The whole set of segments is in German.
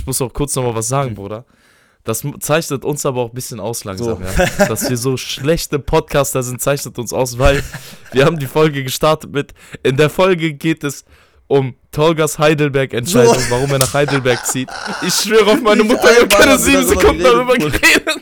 muss auch kurz nochmal was sagen, Bruder. Das zeichnet uns aber auch ein bisschen aus langsam, ja. Dass wir so schlechte Podcaster sind, zeichnet uns aus, weil wir haben die Folge gestartet mit, in der Folge geht es um Tolgas Heidelberg-Entscheidung, warum er nach Heidelberg zieht. Ich schwöre auf meine Mutter, wir haben keine 7 Sekunden darüber geredet.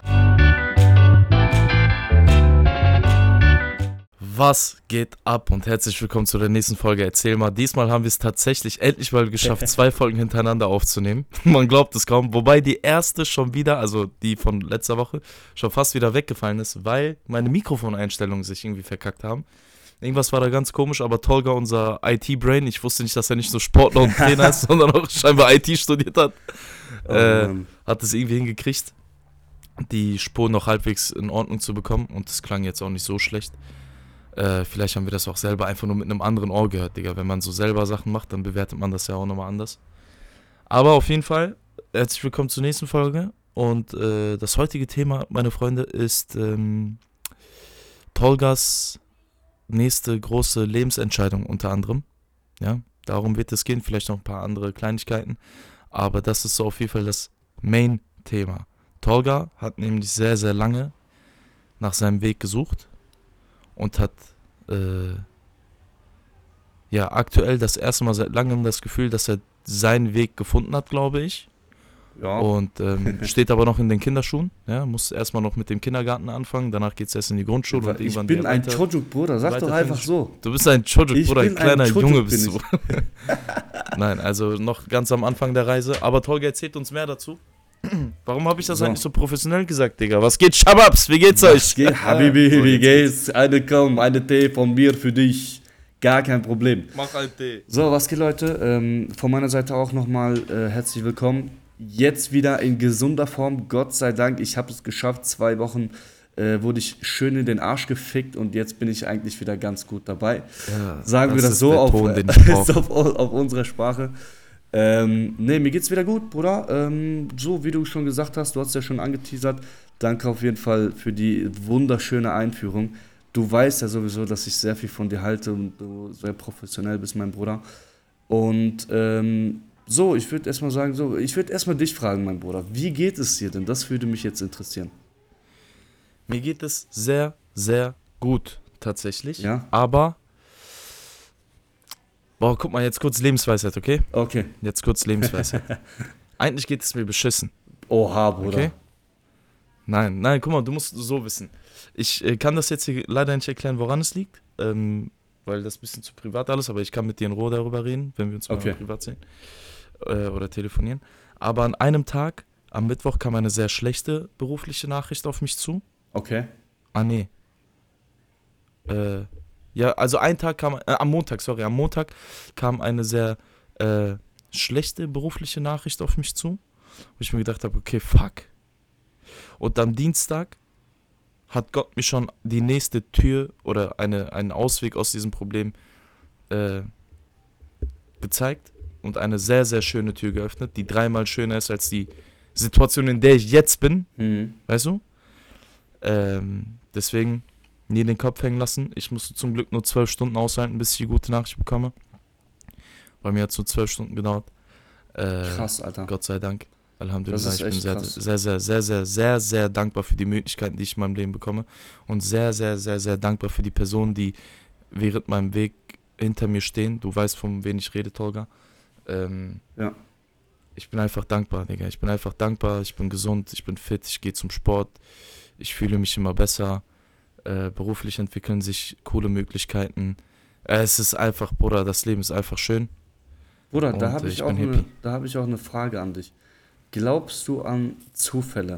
Was geht ab und herzlich willkommen zu der nächsten Folge Erzähl mal. Diesmal haben wir es tatsächlich endlich mal geschafft, 2 Folgen hintereinander aufzunehmen. Man glaubt es kaum. Wobei die erste schon wieder, also die von letzter Woche, schon fast wieder weggefallen ist, weil meine Mikrofoneinstellungen sich irgendwie verkackt haben. Irgendwas war da ganz komisch, aber Tolga, unser IT-Brain, ich wusste nicht, dass er nicht so Sportler und Trainer ist, sondern auch scheinbar IT studiert hat, hat es irgendwie hingekriegt, die Spur noch halbwegs in Ordnung zu bekommen und es klang jetzt auch nicht so schlecht. Vielleicht haben wir das auch selber einfach nur mit einem anderen Ohr gehört, Digga. Wenn man so selber Sachen macht, dann bewertet man das ja auch nochmal anders. Aber auf jeden Fall, herzlich willkommen zur nächsten Folge. Und das heutige Thema, meine Freunde, ist Tolgas nächste große Lebensentscheidung unter anderem. Ja, darum wird es gehen, vielleicht noch ein paar andere Kleinigkeiten. Aber das ist so auf jeden Fall das Main-Thema. Tolga hat nämlich sehr, sehr lange nach seinem Weg gesucht. Und hat aktuell das erste Mal seit langem das Gefühl, dass er seinen Weg gefunden hat, glaube ich. Ja. Und steht aber noch in den Kinderschuhen. Ja, muss erstmal noch mit dem Kindergarten anfangen, danach geht es erst in die Grundschule. Und ich bin ein Chojuk, Bruder, sag doch einfach so. Du bist ein Chojuk, Bruder, ein kleiner Junge bist du. Nein, also noch ganz am Anfang der Reise. Aber Tolga erzählt uns mehr dazu. Warum habe ich das eigentlich so professionell gesagt, Digga? Was geht, Shababs? Wie geht's euch? Habibi, wie geht's? Eine Tee von mir für dich. Gar kein Problem. Mach ein Tee. So, was geht, Leute? Von meiner Seite auch nochmal herzlich willkommen. Jetzt wieder in gesunder Form, Gott sei Dank. Ich habe es geschafft. 2 Wochen wurde ich schön in den Arsch gefickt und jetzt bin ich eigentlich wieder ganz gut dabei. Ja, sagen wir das so auf unserer Sprache. Mir geht's wieder gut, Bruder. So wie du schon gesagt hast, du hast ja schon angeteasert. Danke auf jeden Fall für die wunderschöne Einführung. Du weißt ja sowieso, dass ich sehr viel von dir halte und du sehr professionell bist, mein Bruder. Und ich würde erstmal sagen, ich würde erstmal dich fragen, mein Bruder. Wie geht es dir denn? Das würde mich jetzt interessieren. Mir geht es sehr, sehr gut, tatsächlich. Ja. Aber guck mal, jetzt kurz Lebensweisheit, okay? Okay. Jetzt kurz Lebensweisheit. Eigentlich geht es mir beschissen. Oha, Bruder. Okay? Nein, guck mal, du musst so wissen. Ich kann das jetzt hier leider nicht erklären, woran es liegt, weil das ein bisschen zu privat alles, aber ich kann mit dir in Ruhe darüber reden, wenn wir uns mal privat sehen oder telefonieren. Aber an einem Tag, am Mittwoch, kam eine sehr schlechte berufliche Nachricht auf mich zu. Okay. Nee. Ja, also am Montag kam eine sehr schlechte berufliche Nachricht auf mich zu, wo ich mir gedacht habe, okay, fuck. Und am Dienstag hat Gott mir schon die nächste Tür oder einen Ausweg aus diesem Problem gezeigt und eine sehr, sehr schöne Tür geöffnet, die 3-mal schöner ist als die Situation, in der ich jetzt bin, weißt du? Deswegen nie den Kopf hängen lassen. Ich musste zum Glück nur 12 Stunden aushalten, bis ich die gute Nachricht bekomme. Bei mir hat es nur 12 Stunden gedauert. Krass, Alter. Gott sei Dank. Alhamdulillah, ich bin sehr, sehr dankbar für die Möglichkeiten, die ich in meinem Leben bekomme. Und sehr, sehr, sehr, sehr dankbar für die Personen, die während meinem Weg hinter mir stehen. Du weißt, von wem ich rede, Tolga. Ja. Ich bin einfach dankbar, Digga. Ich bin gesund, ich bin fit, ich gehe zum Sport. Ich fühle mich immer besser. Beruflich entwickeln sich coole Möglichkeiten. Es ist einfach, Bruder, das Leben ist einfach schön. Bruder, da habe ich auch eine Frage an dich. Glaubst du an Zufälle?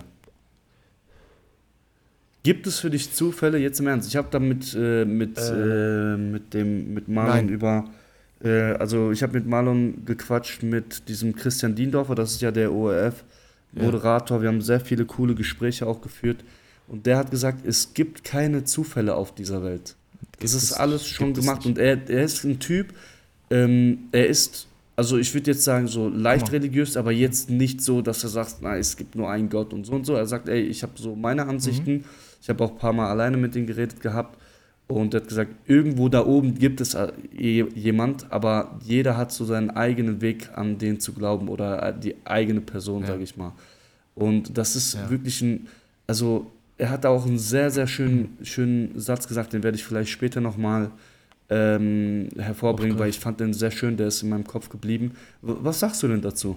Gibt es für dich Zufälle, jetzt im Ernst? Ich habe da mit Marlon ich habe mit Marlon gequatscht mit diesem Christian Diendorfer, das ist ja der ORF-Moderator. Ja. Wir haben sehr viele coole Gespräche auch geführt. Und der hat gesagt, es gibt keine Zufälle auf dieser Welt. Es ist alles schon gemacht. Und er ist ein Typ, er ist, also ich würde jetzt sagen, so leicht religiös, aber jetzt nicht so, dass er sagt, es gibt nur einen Gott und so. Er sagt, ich habe so meine Ansichten. Ich habe auch ein paar Mal alleine mit ihm geredet gehabt. Und er hat gesagt, irgendwo da oben gibt es jemand, aber jeder hat so seinen eigenen Weg, an den zu glauben oder die eigene Person, Ja, sage ich mal. Und das ist ja. wirklich also er hat auch einen sehr, sehr schönen Satz gesagt, den werde ich vielleicht später nochmal hervorbringen, weil Aufgreifen. ich fand den sehr schön, der ist in meinem Kopf geblieben. Was sagst du denn dazu?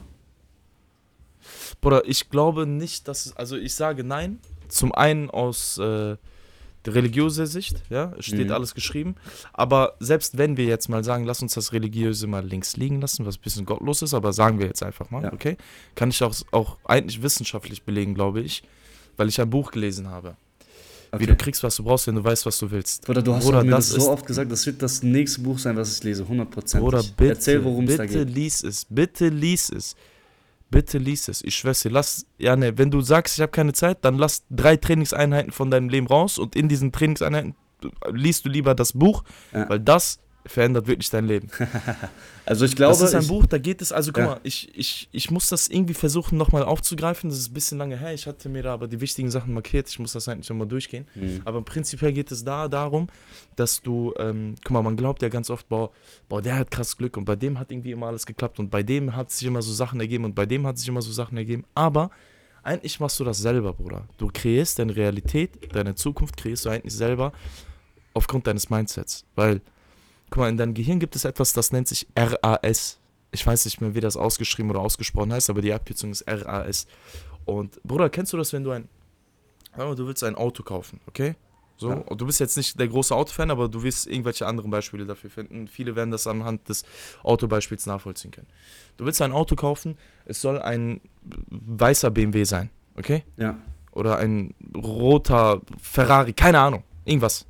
Bruder, ich glaube nicht, dass also ich sage nein. Zum einen aus religiöser Sicht, ja, es steht Mhm. alles geschrieben. Aber selbst wenn wir jetzt mal sagen, lass uns das Religiöse mal links liegen lassen, was ein bisschen gottlos ist, aber sagen wir jetzt einfach mal, Ja, okay? Kann ich auch eigentlich wissenschaftlich belegen, glaube ich, weil ich ein Buch gelesen habe. Wie du okay. kriegst, was du brauchst, wenn du weißt, was du willst. Bruder, du hast auch Bruder, mir das das so ist, oft gesagt, das wird das nächste Buch sein, was ich lese, Bruder, hundertprozentig. Erzähl, bitte, worum es da bitte geht. lies es, bitte lies es. Bitte lies es. Ich schwör's dir, ja ne, wenn du sagst, ich habe keine Zeit, dann lass 3 Trainingseinheiten von deinem Leben raus und in diesen Trainingseinheiten liest du lieber das Buch, Ja. weil das verändert wirklich dein Leben. Also ich Das glaube, ist ein Buch, da geht es, also guck ja, mal, ich muss das irgendwie versuchen nochmal aufzugreifen, das ist ein bisschen lange her, ich hatte mir da aber die wichtigen Sachen markiert, ich muss das eigentlich nochmal durchgehen, hm, aber prinzipiell geht es da darum, dass du, guck mal, man glaubt ja ganz oft, boah, der hat krass Glück und bei dem hat irgendwie immer alles geklappt und bei dem hat sich immer so Sachen ergeben und bei dem hat sich immer so Sachen ergeben, aber eigentlich machst du das selber, Bruder. Du kreierst deine Realität, deine Zukunft kreierst du eigentlich selber aufgrund deines Mindsets, weil guck mal, in deinem Gehirn gibt es etwas, das nennt sich RAS. Ich weiß nicht mehr, wie das ausgeschrieben oder ausgesprochen heißt, aber die Abkürzung ist RAS. Und Bruder, kennst du das, wenn du willst ein Auto kaufen, okay? So, ja, und du bist jetzt nicht der große Autofan, aber du wirst irgendwelche anderen Beispiele dafür finden. Viele werden das anhand des Autobeispiels nachvollziehen können. Du willst ein Auto kaufen, es soll ein weißer BMW sein, okay? ja, Oder ein roter Ferrari, keine Ahnung, irgendwas.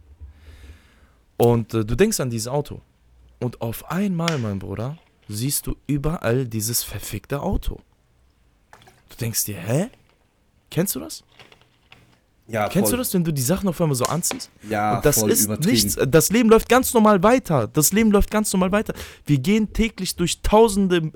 Und du denkst an dieses Auto. Und auf einmal, mein Bruder, siehst du überall dieses verfickte Auto. Du denkst dir, hä? Kennst du das? ja, Kennst du voll, das, wenn du die Sachen auf einmal so anziehst? ja, Und das voll ist nichts, übertrieben. das Leben läuft ganz normal weiter. Das Leben läuft ganz normal weiter. Wir gehen täglich durch tausende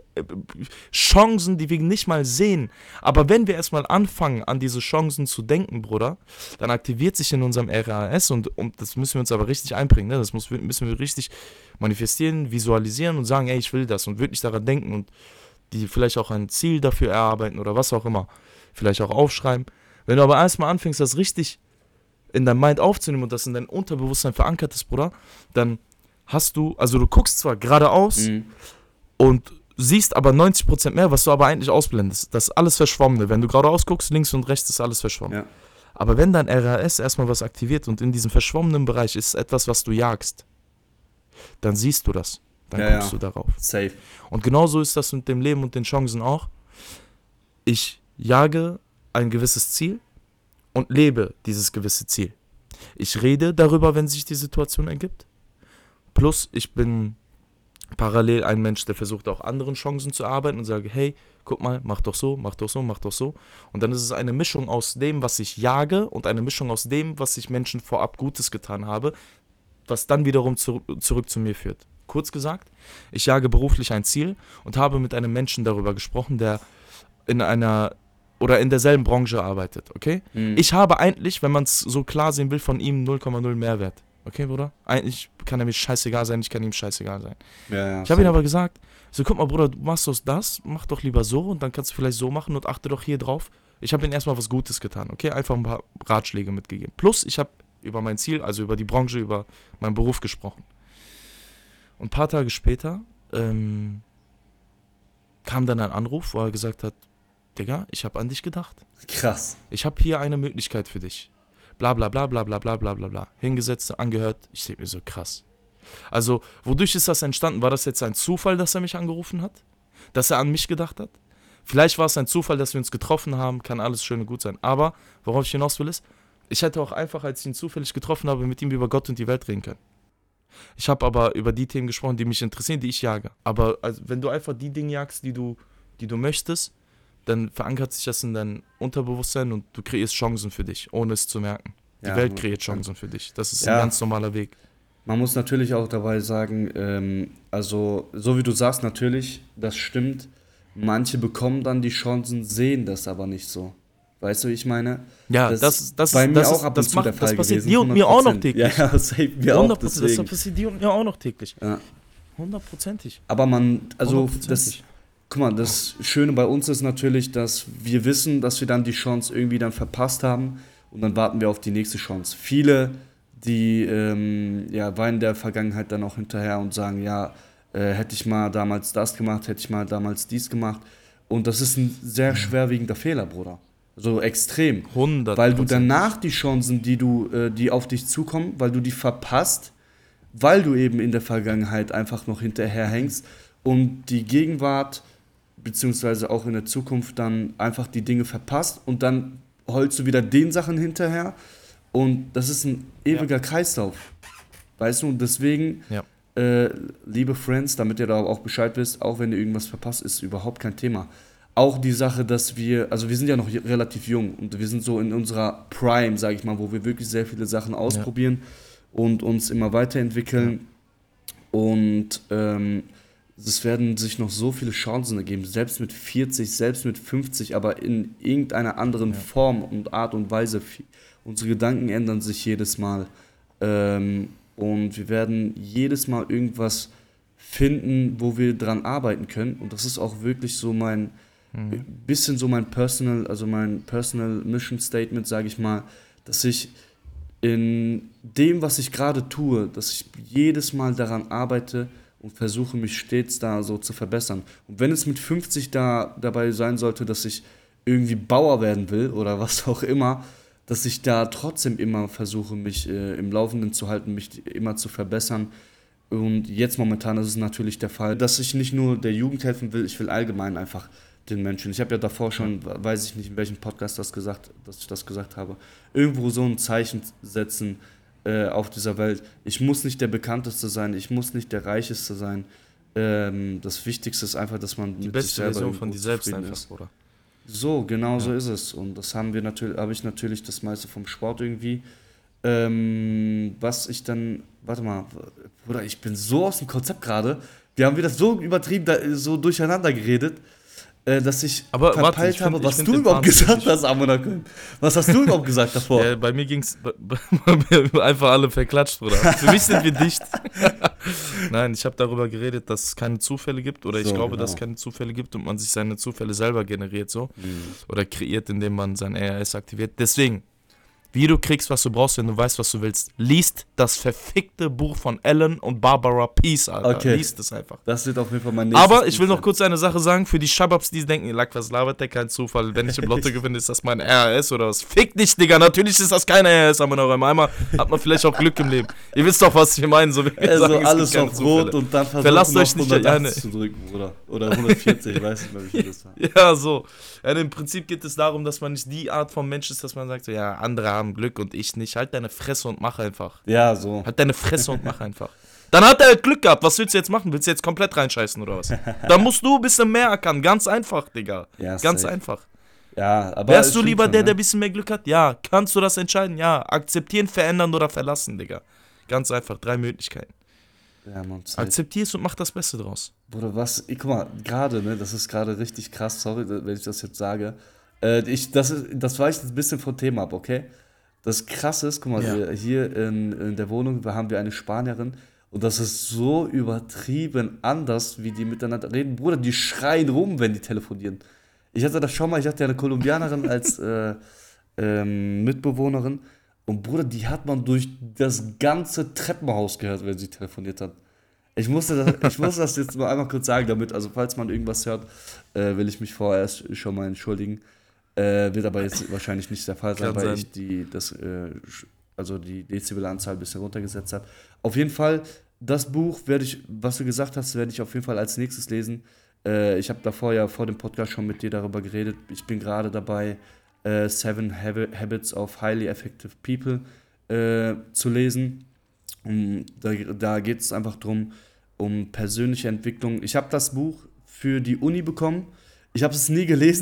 Chancen, die wir nicht mal sehen. Aber wenn wir erstmal anfangen, an diese Chancen zu denken, Bruder, dann aktiviert sich in unserem RAS und das müssen wir uns aber richtig einbringen. Ne? Müssen wir richtig manifestieren, visualisieren und sagen, ey, ich will das und wirklich daran denken und die vielleicht auch ein Ziel dafür erarbeiten oder was auch immer. Vielleicht auch aufschreiben. Wenn du aber erstmal anfängst, das richtig in dein Mind aufzunehmen und das in dein Unterbewusstsein verankert ist, Bruder, dann also du guckst zwar geradeaus Mhm. und siehst aber 90% mehr, was du aber eigentlich ausblendest. Das ist alles Verschwommene. Wenn du geradeaus guckst, links und rechts ist alles verschwommen. Ja, Aber wenn dein RAS erstmal was aktiviert und in diesem verschwommenen Bereich ist etwas, was du jagst, dann siehst du das. Dann ja, guckst ja, du darauf. safe. Und genauso ist das mit dem Leben und den Chancen auch. Ich jage ein gewisses Ziel und lebe dieses gewisse Ziel. Ich rede darüber, wenn sich die Situation ergibt. Plus, ich bin parallel ein Mensch, der versucht auch anderen Chancen zu arbeiten und sage, hey, guck mal, mach doch so, mach doch so, mach doch so. Und dann ist es eine Mischung aus dem, was ich jage und eine Mischung aus dem, was ich Menschen vorab Gutes getan habe, was dann wiederum zurück zu mir führt. Kurz gesagt, ich jage beruflich ein Ziel und habe mit einem Menschen darüber gesprochen, der in einer oder in derselben Branche arbeitet, okay? Mhm. Ich habe eigentlich, wenn man es so klar sehen will, von ihm 0,0 Mehrwert. Okay, Bruder? Eigentlich kann er mir scheißegal sein, ich kann ihm scheißegal sein. Ja, ja, Ich habe ihm safe. aber gesagt, so guck mal, Bruder, du machst das, mach doch lieber so und dann kannst du vielleicht so machen und achte doch hier drauf. Ich habe ihm erstmal was Gutes getan, okay? Einfach ein paar Ratschläge mitgegeben. Plus, ich habe über mein Ziel, also über die Branche, über meinen Beruf gesprochen. Und ein paar Tage später kam dann ein Anruf, wo er gesagt hat, Digga, ich habe an dich gedacht. Krass. Ich habe hier eine Möglichkeit für dich. Bla bla bla bla bla bla bla bla bla. Hingesetzt, angehört. Ich denke mir so, krass. Also, wodurch ist das entstanden? War das jetzt ein Zufall, dass er mich angerufen hat? Dass er an mich gedacht hat? Vielleicht war es ein Zufall, dass wir uns getroffen haben. Kann alles schön und gut sein. Aber, worauf ich hinaus will, ist, ich hätte auch einfach, als ich ihn zufällig getroffen habe, mit ihm über Gott und die Welt reden können. Ich habe aber über die Themen gesprochen, die mich interessieren, die ich jage. Aber also, wenn du einfach die Dinge jagst, die du möchtest, dann verankert sich das in dein Unterbewusstsein und du kreierst Chancen für dich, ohne es zu merken. Die Ja, Welt kreiert 100%. Chancen für dich. Das ist ein Ja, ganz normaler Weg. man muss natürlich auch dabei sagen, also so wie du sagst, natürlich, das stimmt. Manche bekommen dann die Chancen, sehen das aber nicht so. Weißt du, wie ich meine? Ja, das bei mir auch ab und zu der Fall das passiert gewesen. dir und mir auch noch 100%. täglich. Ja, safe mir auch, 100%, deswegen. das passiert dir und mir auch noch täglich. Ja. 100%ig. Aber also 100%ig. guck mal, das Schöne bei uns ist natürlich, dass wir wissen, dass wir dann die Chance irgendwie dann verpasst haben und dann warten wir auf die nächste Chance. Viele, die weinen der Vergangenheit dann auch hinterher und sagen, ja, hätte ich mal damals das gemacht, hätte ich mal damals dies gemacht. Und das ist ein sehr schwerwiegender Fehler, Bruder. So extrem. 100%. Weil du danach die Chancen, die auf dich zukommen, weil du die verpasst, weil du eben in der Vergangenheit einfach noch hinterherhängst und die Gegenwart beziehungsweise auch in der Zukunft dann einfach die Dinge verpasst und dann holst du wieder den Sachen hinterher und das ist ein ewiger Kreislauf. Weißt du, und deswegen, liebe Friends, damit ihr da auch Bescheid wisst, auch wenn ihr irgendwas verpasst, ist überhaupt kein Thema. Auch die Sache, dass wir sind ja noch relativ jung und wir sind so in unserer Prime, sage ich mal, wo wir wirklich sehr viele Sachen ausprobieren und uns immer weiterentwickeln und es werden sich noch so viele Chancen ergeben, selbst mit 40, selbst mit 50, aber in irgendeiner anderen Form und Art und Weise. Unsere Gedanken ändern sich jedes Mal und wir werden jedes Mal irgendwas finden, wo wir dran arbeiten können und das ist auch wirklich so mein Personal Mission Statement, sage ich mal, dass ich in dem, was ich gerade tue, dass ich jedes Mal daran arbeite und versuche, mich stets da so zu verbessern. Und wenn es mit 50 dabei sein sollte, dass ich irgendwie Bauer werden will oder was auch immer, dass ich da trotzdem immer versuche, mich im Laufenden zu halten, mich immer zu verbessern. Und jetzt momentan ist es natürlich der Fall, dass ich nicht nur der Jugend helfen will, ich will allgemein einfach den Menschen. Ich habe ja davor schon, weiß ich nicht, in welchem Podcast dass ich das gesagt habe, irgendwo so ein Zeichen setzen auf dieser Welt. Ich muss nicht der Bekannteste sein, ich muss nicht der Reicheste sein. Das Wichtigste ist einfach, dass man die beste Version von dir selbst einfach, ist. oder? So, genau so ist es. Und das habe ich natürlich das meiste vom Sport irgendwie. Was ich dann, warte mal, Bruder, ich bin so aus dem Konzept gerade. Wir haben wieder so übertrieben, so durcheinander geredet, dass ich verpeilt habe, was du überhaupt gesagt hast, Amonakön. Was hast du überhaupt gesagt davor? Ja, bei mir ging's bei mir einfach alle verklatscht, Bruder. Für mich sind wir dicht. Nein, ich habe darüber geredet, dass es keine Zufälle gibt oder ich glaube, dass es keine Zufälle gibt und man sich seine Zufälle selber generiert so oder kreiert, indem man sein RS aktiviert. Deswegen, wie du kriegst, was du brauchst, wenn du weißt, was du willst. Liest das verfickte Buch von Ellen und Barbara Peace, Alter. Okay. Liest es einfach. Das wird auf jeden Fall mein nächstes Aber ich will Buch noch kurz eine Sache sagen, für die Shababs, die denken, Lack, was labert der, kein Zufall. Wenn ich im Lotto gewinne, ist das mein RS oder was? Fick dich, Digga, natürlich ist das kein RS, aber noch einmal hat man vielleicht auch Glück im Leben. Ihr wisst doch, was ich meine. So, also sagen, alles auf Rot und dann verlasst euch nicht 180 zu drücken, Bruder. Oder 140, ich weiß nicht mehr, wie viel das war. Ja, so. Ja, im Prinzip geht es darum, dass man nicht die Art von Mensch ist, dass man sagt, so, ja, andere haben Glück und ich nicht. Halt deine Fresse und mach einfach. Ja, so. Halt deine Fresse und mach einfach. Dann hat er Glück gehabt. Was willst du jetzt machen? Willst du jetzt komplett reinscheißen oder was? Dann musst du ein bisschen mehr erkennen. Ganz einfach, Digga. Ja, ganz safe. einfach. Ja, aber wärst du lieber schon, der, ne? der ein bisschen mehr Glück hat? Ja. Kannst du das entscheiden? Ja. Akzeptieren, verändern oder verlassen, Digga. Ganz einfach. 3 Möglichkeiten. Ja, Mann, safe. Akzeptierst und mach das Beste draus. Bruder, guck mal, gerade, ne, das ist gerade richtig krass, sorry, wenn ich das jetzt sage. Das weicht ein bisschen vom Thema ab, okay? Das Krasse ist, guck mal, hier in der Wohnung haben wir eine Spanierin und das ist so übertrieben anders, wie die miteinander reden. Bruder, die schreien rum, wenn die telefonieren. Ich hatte das schon mal, ich hatte ja eine Kolumbianerin als Mitbewohnerin und Bruder, die hat man durch das ganze Treppenhaus gehört, wenn sie telefoniert hat. Ich muss das jetzt mal einmal kurz sagen, damit, also falls man irgendwas hört, will ich mich vorerst schon mal entschuldigen. Wird aber jetzt wahrscheinlich nicht der Fall sein, weil ich die Dezibelanzahl ein bisschen runtergesetzt habe. Auf jeden Fall, das Buch was du gesagt hast, werde ich auf jeden Fall als nächstes lesen. Ich habe davor ja vor dem Podcast schon mit dir darüber geredet. Ich bin gerade dabei, 7 Habits of Highly Effective People zu lesen. Und da geht es einfach um persönliche Entwicklung. Ich habe das Buch für die Uni bekommen. Ich habe es nie gelesen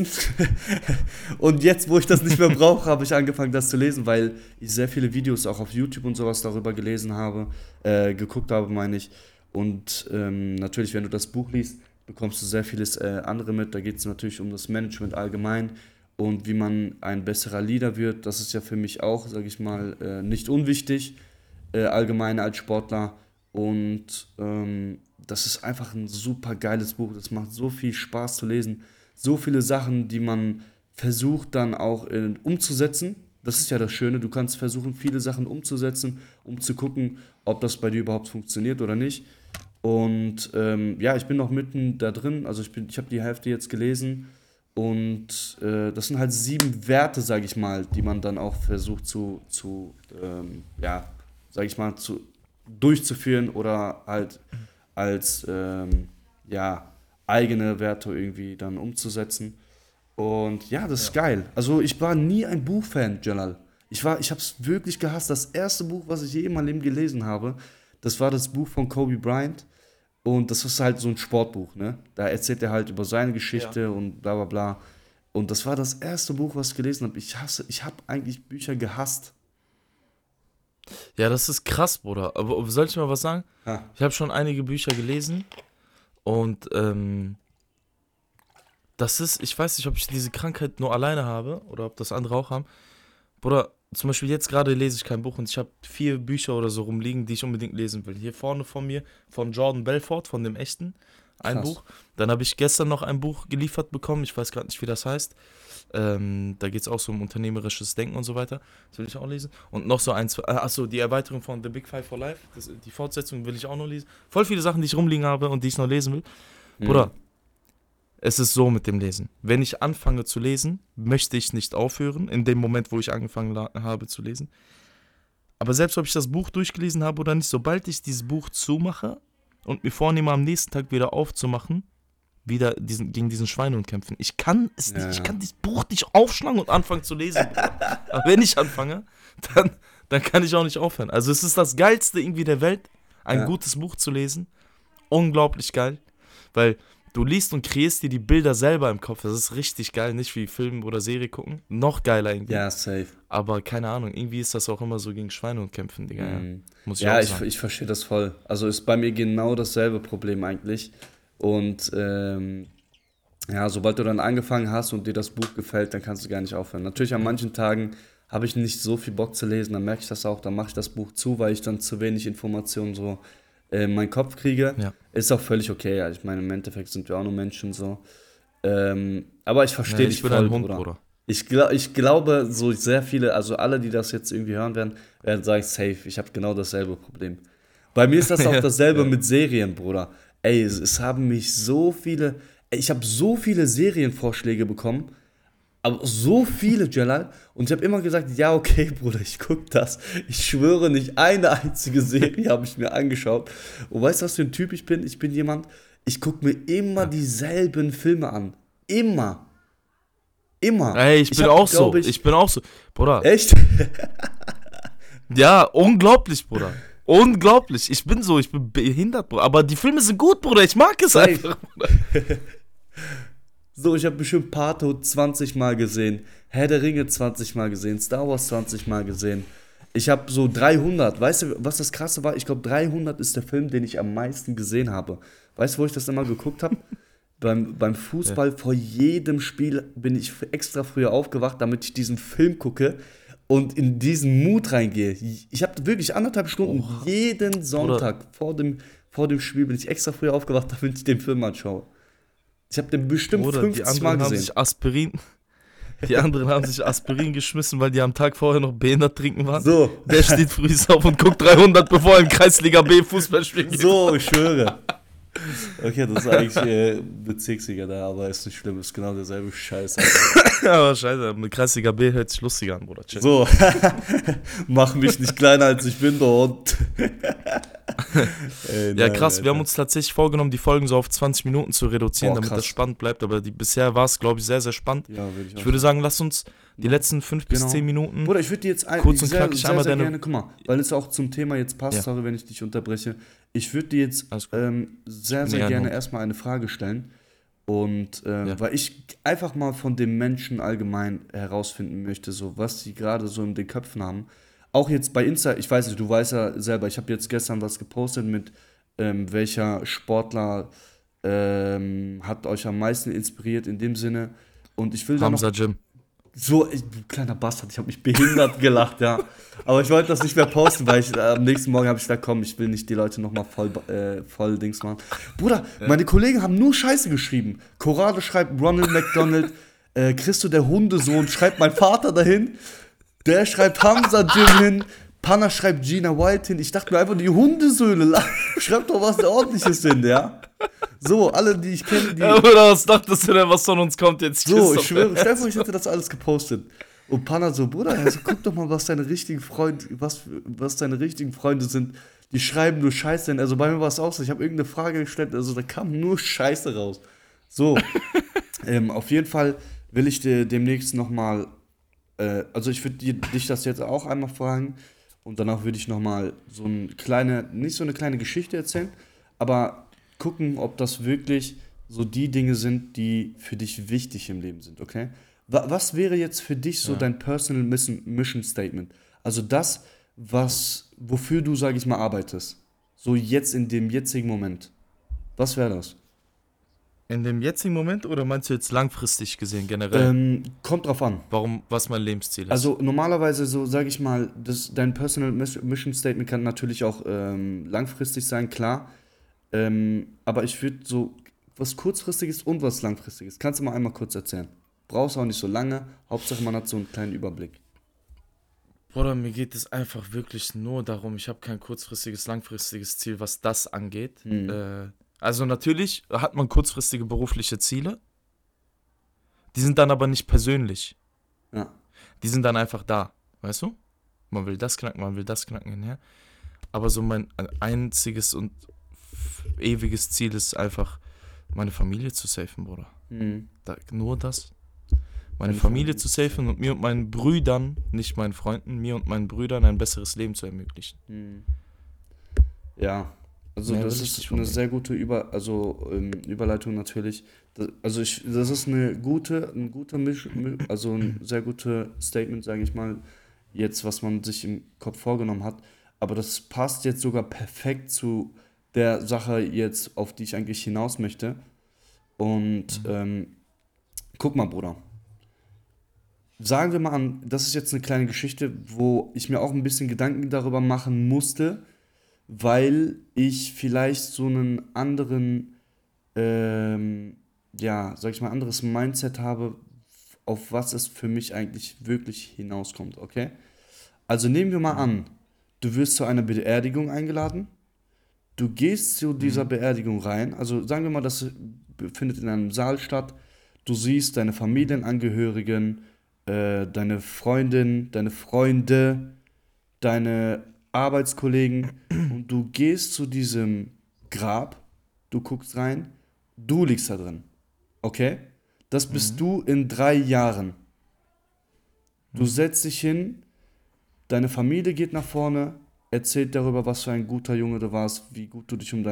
und jetzt, wo ich das nicht mehr brauche, habe ich angefangen, das zu lesen, weil ich sehr viele Videos auch auf YouTube und sowas darüber geguckt habe, meine ich. Und natürlich, wenn du das Buch liest, bekommst du sehr vieles andere mit. Da geht es natürlich um das Management allgemein und wie man ein besserer Leader wird. Das ist ja für mich auch, sage ich mal, nicht unwichtig, allgemein als Sportler. Und das ist einfach ein super geiles Buch. Das macht so viel Spaß zu lesen. So viele Sachen, die man versucht dann auch umzusetzen. Das ist ja das Schöne. Du kannst versuchen, viele Sachen umzusetzen, um zu gucken, ob das bei dir überhaupt funktioniert oder nicht. Und ja, ich bin noch mitten da drin. Also ich habe die Hälfte jetzt gelesen. Und das sind halt 7 Werte, sage ich mal, die man dann auch versucht ja, sage ich mal, durchzuführen oder halt als ja, eigene Werte irgendwie dann umzusetzen. Und ja, das ist Ja. geil. Also ich war nie ein Buchfan, Jalal. Ich habe es wirklich gehasst. Das erste Buch, was ich je in meinem Leben gelesen habe, das war das Buch von Kobe Bryant. Und das ist halt so ein Sportbuch, ne? Da erzählt er halt über seine Ja. Geschichte und bla bla bla. Und das war das erste Buch, was ich gelesen habe. Ich habe eigentlich Bücher gehasst. Ja, das ist krass, Bruder. Aber soll ich mal was sagen? Ha. Ich habe schon einige Bücher gelesen und das ist, ich weiß nicht, ob ich diese Krankheit nur alleine habe oder ob das andere auch haben. Bruder, zum Beispiel jetzt gerade lese ich kein Buch und ich habe 4 Bücher oder so rumliegen, die ich unbedingt lesen will. Hier vorne von mir, von Jordan Belfort, von dem echten, ein Krass. Buch. Dann habe ich gestern noch ein Buch geliefert bekommen, ich weiß gerade nicht, wie das heißt. Da geht es auch so um unternehmerisches Denken und so weiter. Das will ich auch lesen. Und noch so eins, achso, die Erweiterung von The Big Five for Life, die Fortsetzung will ich auch noch lesen. Voll viele Sachen, die ich rumliegen habe und die ich noch lesen will. Mhm. Bruder, es ist so mit dem Lesen. Wenn ich anfange zu lesen, möchte ich nicht aufhören, in dem Moment, wo ich angefangen habe zu lesen. Aber selbst ob ich das Buch durchgelesen habe oder nicht, sobald ich dieses Buch zumache und mir vornehme, am nächsten Tag wieder aufzumachen, wieder gegen diesen Schweinehund kämpfen. Ich kann es nicht, Ja, ich ja. kann dieses Buch nicht aufschlagen und anfangen zu lesen, Bruder. Aber wenn ich anfange, dann, dann kann ich auch nicht aufhören. Also es ist das Geilste irgendwie der Welt, ein Ja. gutes Buch zu lesen. Unglaublich geil, weil du liest und kreierst dir die Bilder selber im Kopf. Das ist richtig geil, nicht wie Film oder Serie gucken. Noch geiler irgendwie. Ja, safe. Aber keine Ahnung, irgendwie ist das auch immer so gegen Schweinehund kämpfen, Digga, ja. Mhm. Muss ich Ja, auch ich, sagen. ich verstehe das voll. Also ist bei mir genau dasselbe Problem eigentlich. Und ja, sobald du dann angefangen hast und dir das Buch gefällt, dann kannst du gar nicht aufhören. Natürlich an manchen Tagen habe ich nicht so viel Bock zu lesen, dann merke ich das auch, dann mache ich das Buch zu, weil ich dann zu wenig Informationen so in meinen Kopf kriege. Ja. Ist auch völlig okay, ja. Ich meine, im Endeffekt sind wir auch nur Menschen so. Aber ich Nee, verstehe ich dich bin ein voll, Hund, Bruder. Bruder. Ich glaube, so sehr viele, also alle, die das jetzt irgendwie hören werden, werden sagen, safe, ich habe genau dasselbe Problem. Bei mir ist das auch Ja, dasselbe ja. mit Serien, Bruder. Ey, es haben mich so viele, ey, ich habe so viele Serienvorschläge bekommen, aber so viele, Jalal. Und ich habe immer gesagt, ja, okay, Bruder, ich guck das. Ich schwöre, nicht eine einzige Serie habe ich mir angeschaut. Und weißt du, was für ein Typ ich bin? Ich bin jemand, ich gucke mir immer Ja. dieselben Filme an. Immer. Immer. Ey, ich Ich bin habe, auch glaube so. ich, Ich bin auch so. Bruder. echt? Ja, unglaublich, Bruder. Unglaublich. Ich bin so, ich bin behindert, Bruder. Aber die Filme sind gut, Bruder. Ich mag es Safe. einfach, Bruder. So, ich habe bestimmt Pato 20 Mal gesehen, Herr der Ringe 20 Mal gesehen, Star Wars 20 Mal gesehen. Ich habe so 300. Weißt du, was das Krasse war? Ich glaube, 300 ist der Film, den ich am meisten gesehen habe. Weißt du, wo ich das immer geguckt habe? Beim Ja. Fußball, vor jedem Spiel bin ich extra früher aufgewacht, damit ich diesen Film gucke und in diesen Mut reingehe. Ich habe wirklich 1,5 Stunden Oha. jeden Bruder, Sonntag vor dem Spiel bin ich extra früher aufgewacht, damit ich den Film anschaue. Ich habe den bestimmt Bruder, die 50 Mal anderen haben gesehen. sich Aspirin, die anderen haben sich Aspirin geschmissen, weil die am Tag vorher noch behindert trinken waren. So, Der steht früh auf und guckt 300, bevor er in Kreisliga B Fußball spielen geht. so, ich schwöre. Okay, das ist eigentlich Bezirksliga da, aber ist nicht schlimm, ist genau derselbe Scheiß. Aber scheiße, mit Kreisliga B hört sich lustiger an, Bruder. Chill. So, mach mich nicht kleiner als ich bin, du Hund. Ja, Nein, krass, wir haben Alter. uns tatsächlich vorgenommen, die Folgen so auf 20 Minuten zu reduzieren, Boah, damit das krass. spannend bleibt. Aber bisher war es, glaube ich, sehr, sehr spannend. Ja, würde ich Ich auch würde sagen. sagen, lass uns die letzten 5 bis 10 Genau. Minuten Bruder, ich würde dir jetzt kurz und sehr, knackig sehr, einmal sehr deine. gerne, guck mal, weil es auch zum Thema jetzt passt, Ja, sorry, wenn ich dich unterbreche. Ich würde dir jetzt alles gut. Ich sehr, bin sehr eher ein gerne Hund. erstmal eine Frage stellen. Und Ja. weil ich einfach mal von den Menschen allgemein herausfinden möchte, so was sie gerade so in den Köpfen haben. Auch jetzt bei Insta, ich weiß nicht, du weißt ja selber, ich habe jetzt gestern was gepostet mit welcher Sportler hat euch am meisten inspiriert in dem Sinne. Und ich will da noch, Hamza Jim. So, du kleiner Bastard, ich habe mich behindert gelacht, ja. Aber ich wollte das nicht mehr posten, weil am nächsten Morgen habe ich gesagt, komm, ich will nicht die Leute nochmal voll Dings machen. Bruder, meine Kollegen haben nur Scheiße geschrieben. Corrado schreibt Ronald McDonald, Christo der Hundesohn schreibt mein Vater dahin, der schreibt Hamza Jim hin, Panna schreibt Gina White hin. Ich dachte mir einfach, die Hundesöhne, schreibt doch was Ordentliches hin, ja. So, alle, die ich kenne, die... Ja, Bruder, was dachtest du denn, was von uns kommt jetzt? So, ich schwöre, stell dir vor, ich hätte das alles gepostet. Und Panna so, Bruder, also guck doch mal, was deine richtigen Freunde, was deine richtigen Freunde sind. Die schreiben nur Scheiße hin. Also bei mir war es auch so, ich habe irgendeine Frage gestellt, also da kam nur Scheiße raus. So, auf jeden Fall will ich dir demnächst nochmal, also ich würde dich das jetzt auch einmal fragen und danach würde ich nochmal nicht so eine kleine Geschichte erzählen, aber gucken, ob das wirklich so die Dinge sind, die für dich wichtig im Leben sind, okay? Was wäre jetzt für dich so dein Personal Mission Statement? Also das, wofür du, sag ich mal, arbeitest. So jetzt in dem jetzigen Moment. Was wäre das? In dem jetzigen Moment oder meinst du jetzt langfristig gesehen generell? Kommt drauf an. Was mein Lebensziel ist? Also normalerweise so, sag ich mal, dein Personal Mission Statement kann natürlich auch langfristig sein, klar. Aber ich würde so was Kurzfristiges und was Langfristiges. Kannst du mal einmal kurz erzählen? Brauchst auch nicht so lange. Hauptsache man hat so einen kleinen Überblick. Bruder, mir geht es einfach wirklich nur darum, ich habe kein kurzfristiges, langfristiges Ziel, was das angeht. Also natürlich hat man kurzfristige berufliche Ziele, die sind dann aber nicht persönlich. Ja. Die sind dann einfach da, weißt du? Man will das knacken, ja. Aber so mein einziges und ewiges Ziel ist einfach, meine Familie zu safen, Bruder. Nur das. Meine Familie zu safen und mir und meinen Brüdern, nicht meinen Freunden, mir und meinen Brüdern ein besseres Leben zu ermöglichen. Ja, also Mehr das will ich ist nicht von eine mir. sehr gute Überleitung natürlich. Das ist ein sehr gutes Statement, sage ich mal, jetzt, was man sich im Kopf vorgenommen hat. Aber das passt jetzt sogar perfekt zu der Sache jetzt, auf die ich eigentlich hinaus möchte. Und guck mal, Bruder. Sagen wir mal an, das ist jetzt eine kleine Geschichte, wo ich mir auch ein bisschen Gedanken darüber machen musste, weil ich vielleicht so einen anderen, sag ich mal, anderes Mindset habe, auf was es für mich eigentlich wirklich hinauskommt, okay? Also nehmen wir mal an, du wirst zu einer Beerdigung eingeladen, du gehst zu dieser Beerdigung rein, also sagen wir mal, das findet in einem Saal statt, du siehst deine Familienangehörigen, deine Freundin, deine Freunde, deine Arbeitskollegen und du gehst zu diesem Grab, du guckst rein, du liegst da drin, okay? Das bist du in 3 Jahren. Du setzt dich hin, deine Familie geht nach vorne, erzählt darüber, was für ein guter Junge du warst, wie gut du dich um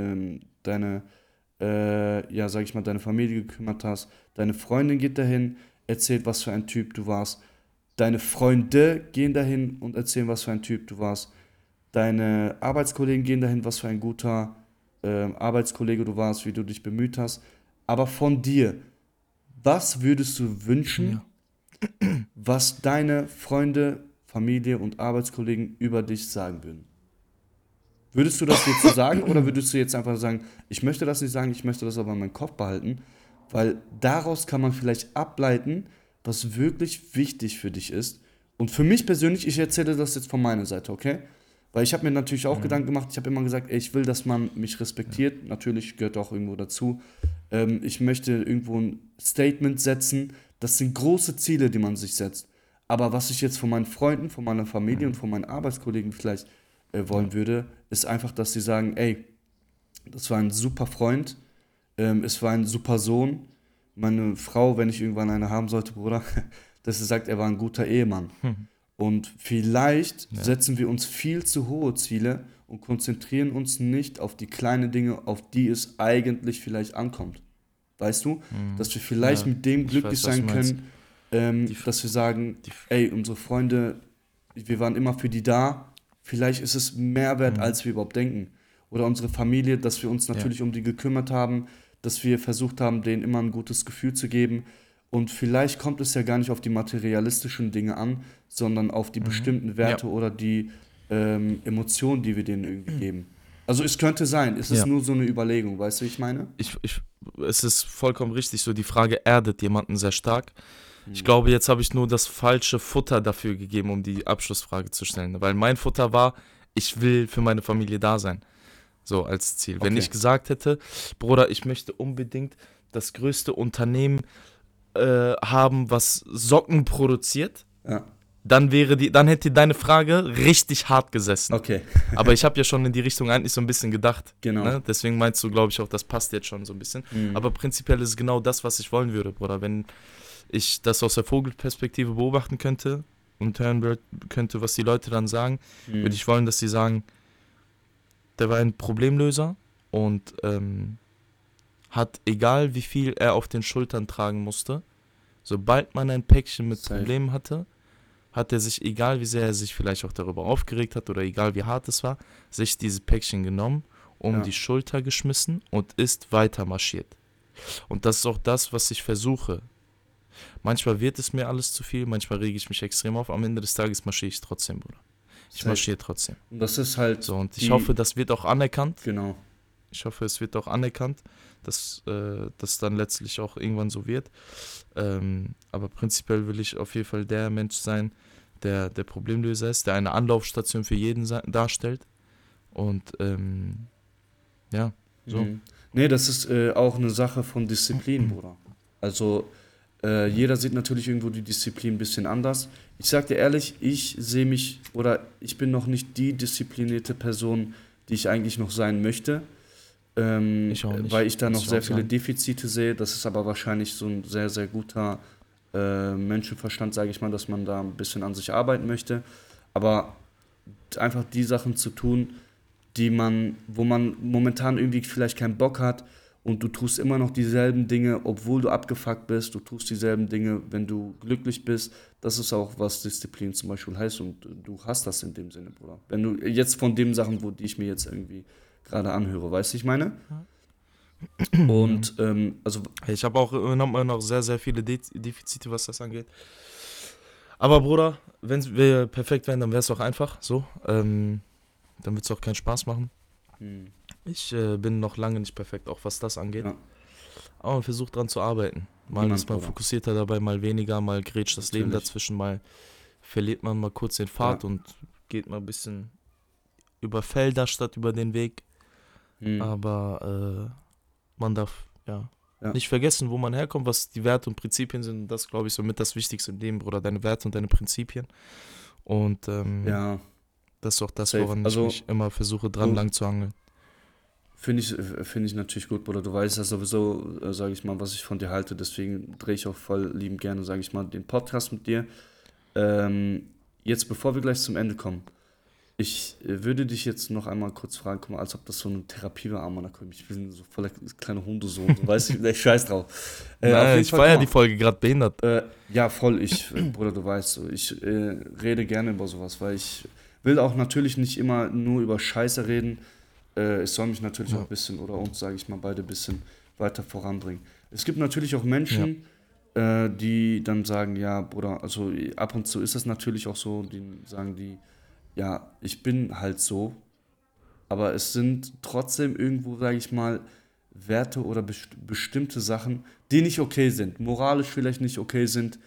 sag ich mal, deine Familie gekümmert hast. Deine Freundin geht dahin, erzählt, was für ein Typ du warst. Deine Freunde gehen dahin und erzählen, was für ein Typ du warst. Deine Arbeitskollegen gehen dahin, was für ein guter Arbeitskollege du warst, wie du dich bemüht hast. Aber von dir, was würdest du wünschen, was deine Freunde, Familie und Arbeitskollegen über dich sagen würden? Würdest du das jetzt so sagen oder würdest du jetzt einfach sagen, ich möchte das nicht sagen, ich möchte das aber in meinem Kopf behalten? Weil daraus kann man vielleicht ableiten, was wirklich wichtig für dich ist. Und für mich persönlich, ich erzähle das jetzt von meiner Seite, okay? Weil ich habe mir natürlich auch Gedanken gemacht, ich habe immer gesagt, ey, ich will, dass man mich respektiert. Natürlich gehört auch irgendwo dazu. Ich möchte irgendwo ein Statement setzen. Das sind große Ziele, die man sich setzt. Aber was ich jetzt von meinen Freunden, von meiner Familie und von meinen Arbeitskollegen vielleicht wollen würde, ist einfach, dass sie sagen, ey, das war ein super Freund, es war ein super Sohn. Meine Frau, wenn ich irgendwann eine haben sollte, Bruder, dass sie sagt, er war ein guter Ehemann. Und vielleicht setzen wir uns viel zu hohe Ziele und konzentrieren uns nicht auf die kleinen Dinge, auf die es eigentlich vielleicht ankommt. Weißt du? Dass wir vielleicht mit dem glücklich sein können, dass wir sagen, ey, unsere Freunde, wir waren immer für die da, vielleicht ist es mehr wert, als wir überhaupt denken. Oder unsere Familie, dass wir uns natürlich um die gekümmert haben, dass wir versucht haben, denen immer ein gutes Gefühl zu geben. Und vielleicht kommt es ja gar nicht auf die materialistischen Dinge an, sondern auf die bestimmten Werte oder die Emotionen, die wir denen irgendwie geben. Also es könnte sein, es ist nur so eine Überlegung, weißt du, wie ich meine? Es ist vollkommen richtig, so die Frage erdet jemanden sehr stark. Ich glaube, jetzt habe ich nur das falsche Futter dafür gegeben, um die Abschlussfrage zu stellen. Weil mein Futter war, ich will für meine Familie da sein. So als Ziel. Wenn ich gesagt hätte, Bruder, ich möchte unbedingt das größte Unternehmen haben, was Socken produziert, dann hätte deine Frage richtig hart gesessen. Okay. Aber ich habe ja schon in die Richtung eigentlich so ein bisschen gedacht. Genau. Ne? Deswegen meinst du, glaube ich, auch, das passt jetzt schon so ein bisschen. Aber prinzipiell ist es genau das, was ich wollen würde, Bruder. Wenn ich das aus der Vogelperspektive beobachten könnte und hören könnte, was die Leute dann sagen, würde ich wollen, dass sie sagen, der war ein Problemlöser und hat, egal wie viel er auf den Schultern tragen musste, sobald man ein Päckchen mit Problemen hatte, hat er sich, egal wie sehr er sich vielleicht auch darüber aufgeregt hat oder egal wie hart es war, sich dieses Päckchen genommen, die Schulter geschmissen und ist weiter marschiert. Und das ist auch das, was ich versuche. Manchmal wird es mir alles zu viel, manchmal rege ich mich extrem auf, am Ende des Tages marschiere ich trotzdem, Bruder. Ich marschiere trotzdem. Und das ist halt so, und ich hoffe, das wird auch anerkannt. Genau. Ich hoffe, es wird auch anerkannt, dass das dann letztlich auch irgendwann so wird. Aber prinzipiell will ich auf jeden Fall der Mensch sein, der Problemlöser ist, der eine Anlaufstation für jeden darstellt. Und so. Nee, das ist auch eine Sache von Disziplin, Bruder. Also jeder sieht natürlich irgendwo die Disziplin ein bisschen anders. Ich sag dir ehrlich, ich bin noch nicht die disziplinierte Person, die ich eigentlich noch sein möchte. Ich auch nicht. Weil ich da noch sehr viele Defizite sehe. Das ist aber wahrscheinlich so ein sehr, sehr guter Menschenverstand, sage ich mal, dass man da ein bisschen an sich arbeiten möchte. Aber einfach die Sachen zu tun, wo man momentan irgendwie vielleicht keinen Bock hat, und du tust immer noch dieselben Dinge, obwohl du abgefuckt bist. Du tust dieselben Dinge, wenn du glücklich bist. Das ist auch, was Disziplin zum Beispiel heißt. Und du hast das in dem Sinne, Bruder. Wenn du jetzt von den Sachen, die ich mir jetzt irgendwie gerade anhöre, weißt du, ich meine? Und, ich habe auch immer noch sehr, sehr viele Defizite, was das angeht. Aber, Bruder, wenn wir perfekt wären, dann wäre es auch einfach so. Dann wird es auch keinen Spaß machen. Ich bin noch lange nicht perfekt, auch was das angeht. Ja. Aber man versucht dran zu arbeiten. Mal ist man fokussierter dabei, mal weniger, mal grätscht das Leben dazwischen, mal verliert man mal kurz den Pfad und geht mal ein bisschen über Felder statt über den Weg. Aber man darf nicht vergessen, wo man herkommt, was die Werte und Prinzipien sind. Und das, glaube ich, somit das Wichtigste im Leben, Bruder, deine Werte und deine Prinzipien. Und das ist auch das, woran ich mich immer versuche, lang zu hangeln. Finde ich natürlich gut, Bruder. Du weißt ja sowieso, sage ich mal, was ich von dir halte. Deswegen drehe ich auch voll liebend gerne, sage ich mal, den Podcast mit dir. Jetzt, bevor wir gleich zum Ende kommen, ich würde dich jetzt noch einmal kurz fragen, guck mal, als ob das so eine Therapie war, Mann. Ich bin so voller kleiner Hundesohn, so, weißt du, ich scheiß drauf. Nein, ich war ja die Folge gerade behindert. Ja, voll, Bruder, du weißt so, ich rede gerne über sowas, weil ich will auch natürlich nicht immer nur über Scheiße reden. Es soll mich natürlich auch ein bisschen, oder uns, sage ich mal, beide ein bisschen weiter voranbringen. Es gibt natürlich auch Menschen, die dann sagen, ja, Bruder, also ab und zu ist das natürlich auch so, die sagen ja, ich bin halt so, aber es sind trotzdem irgendwo, sage ich mal, Werte oder bestimmte Sachen, die nicht okay sind, moralisch vielleicht nicht okay sind.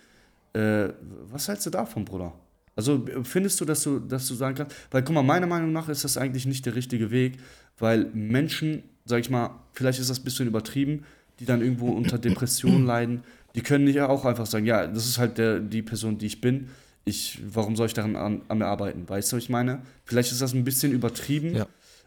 Was hältst du davon, Bruder? Also findest du, dass du sagen kannst, weil guck mal, meiner Meinung nach ist das eigentlich nicht der richtige Weg, weil Menschen, sag ich mal, vielleicht ist das ein bisschen übertrieben, die dann irgendwo unter Depressionen leiden, die können nicht auch einfach sagen, ja, das ist halt die Person, die ich bin, warum soll ich daran an mir arbeiten, weißt du, was ich meine? Vielleicht ist das ein bisschen übertrieben,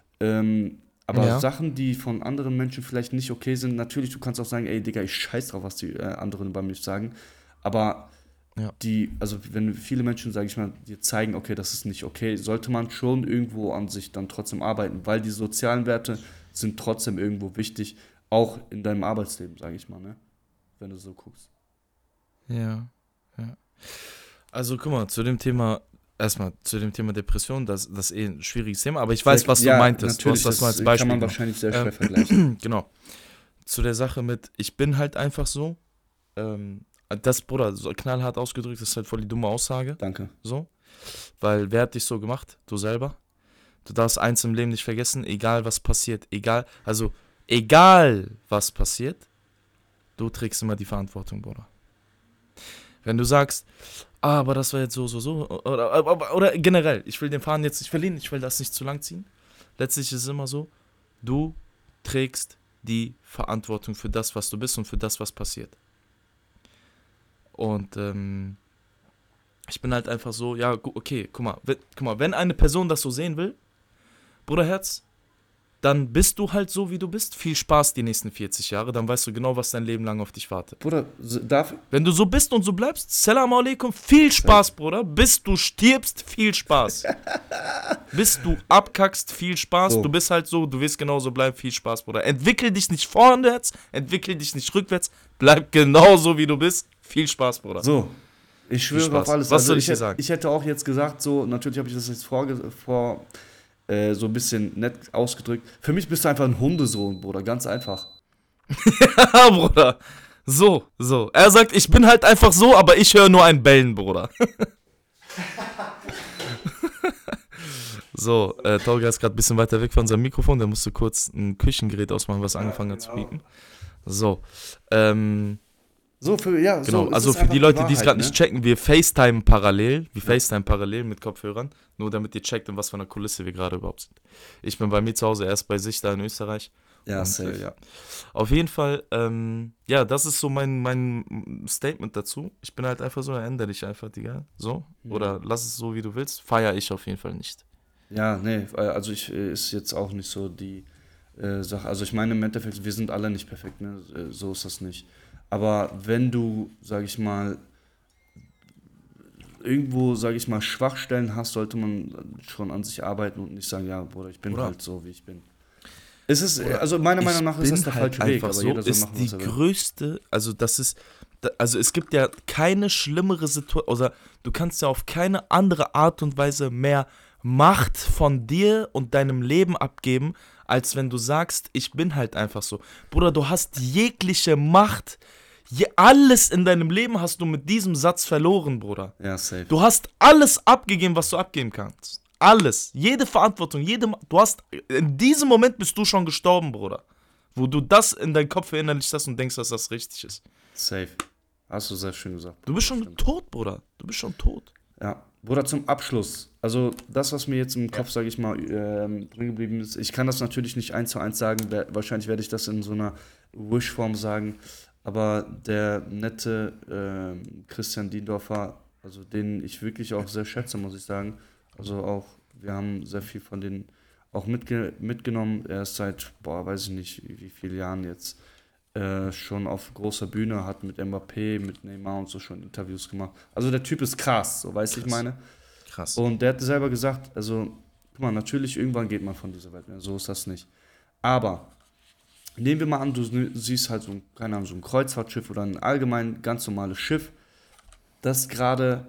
aber Sachen, die von anderen Menschen vielleicht nicht okay sind, natürlich, du kannst auch sagen, ey, Digga, ich scheiß drauf, was die anderen über mich sagen, aber also wenn viele Menschen, sage ich mal, dir zeigen, okay, das ist nicht okay, sollte man schon irgendwo an sich dann trotzdem arbeiten, weil die sozialen Werte sind trotzdem irgendwo wichtig, auch in deinem Arbeitsleben, sage ich mal, ne? Wenn du so guckst. Ja. Also guck mal, zu dem Thema Depression, das ist ein schwieriges Thema, aber ich weiß, was du meintest. Natürlich, das als Beispiel kann man wahrscheinlich sehr schwer vergleichen. Genau. Zu der Sache mit, ich bin halt einfach so, Das, Bruder, so knallhart ausgedrückt, ist halt voll die dumme Aussage. Danke. So. Weil wer hat dich so gemacht? Du selber. Du darfst eins im Leben nicht vergessen, egal was passiert, egal was passiert, du trägst immer die Verantwortung, Bruder. Wenn du sagst, aber das war jetzt so, oder generell, ich will den Faden jetzt nicht verlieren, ich will das nicht zu lang ziehen. Letztlich ist es immer so, du trägst die Verantwortung für das, was du bist und für das, was passiert. Und ich bin halt einfach so, ja, okay, guck mal, wenn eine Person das so sehen will, Bruderherz, dann bist du halt so, wie du bist. Viel Spaß die nächsten 40 Jahre, dann weißt du genau, was dein Leben lang auf dich wartet. Bruder, darf... Wenn du so bist und so bleibst, Salam alaikum, viel Spaß, Bruder. Bis du stirbst, viel Spaß. Bis du abkackst, viel Spaß. So. Du bist halt so, du wirst genauso bleiben, viel Spaß, Bruder. Entwickel dich nicht vorwärts, entwickel dich nicht rückwärts, bleib genauso, wie du bist. Viel Spaß, Bruder. So, ich schwöre auf alles. Was soll ich dir sagen? Ich hätte auch jetzt gesagt, so, natürlich habe ich das jetzt so ein bisschen nett ausgedrückt. Für mich bist du einfach ein Hundesohn, Bruder, ganz einfach. Ja, Bruder. So. Er sagt, ich bin halt einfach so, aber ich höre nur ein Bellen, Bruder. So, Tauge ist gerade ein bisschen weiter weg von seinem Mikrofon. Der musste kurz ein Küchengerät ausmachen, was angefangen hat zu piepen. So, genau, so, also für die Leute, die es gerade nicht checken, wir FaceTime parallel mit Kopfhörern, nur damit ihr checkt, in was für einer Kulisse wir gerade überhaupt sind. Ich bin bei mir zu Hause, erst bei sich da in Österreich. Ja, und, safe. Ja. Auf jeden Fall, das ist so mein Statement dazu. Ich bin halt einfach so, ändere dich einfach, Digga, so, oder lass es so, wie du willst, feiere ich auf jeden Fall nicht. Ja, nee, also ist jetzt auch nicht so die Sache, also ich meine im Endeffekt, wir sind alle nicht perfekt, ne, so ist das nicht. Aber wenn du, sag ich mal, irgendwo, sag ich mal, Schwachstellen hast, sollte man schon an sich arbeiten und nicht sagen, ja, Bruder, ich bin halt so, wie ich bin. Also meiner Meinung nach ist das der falsche Weg, aber jeder soll machen, was er will. Die größte, also es gibt ja keine schlimmere Situation, oder du kannst ja auf keine andere Art und Weise mehr Macht von dir und deinem Leben abgeben, als wenn du sagst, ich bin halt einfach so. Bruder, du hast jegliche Macht, alles in deinem Leben hast du mit diesem Satz verloren, Bruder. Ja, safe. Du hast alles abgegeben, was du abgeben kannst. Alles. Jede Verantwortung, in diesem Moment bist du schon gestorben, Bruder. Wo du das in deinen Kopf verinnerlicht hast und denkst, dass das richtig ist. Safe. Hast du sehr schön gesagt. Du bist schon tot, Bruder. Du bist schon tot. Ja. Bruder, zum Abschluss. Also das, was mir jetzt im Kopf, sage ich mal, drin geblieben ist, ich kann das natürlich nicht 1:1 sagen, wahrscheinlich werde ich das in so einer Wish-Form sagen, aber der nette Christian Diendorfer, also den ich wirklich auch sehr schätze, muss ich sagen, also auch, wir haben sehr viel von denen auch mitgenommen, er ist seit, weiß ich nicht, wie viele Jahren jetzt schon auf großer Bühne, hat mit Mbappé, mit Neymar und so schon Interviews gemacht. Also der Typ ist krass, so weißt du, ich meine. Krass. Und der hat selber gesagt, also, guck mal, natürlich, irgendwann geht man von dieser Welt, so ist das nicht. Aber, nehmen wir mal an, du siehst halt so ein Kreuzfahrtschiff oder ein allgemein ganz normales Schiff, das gerade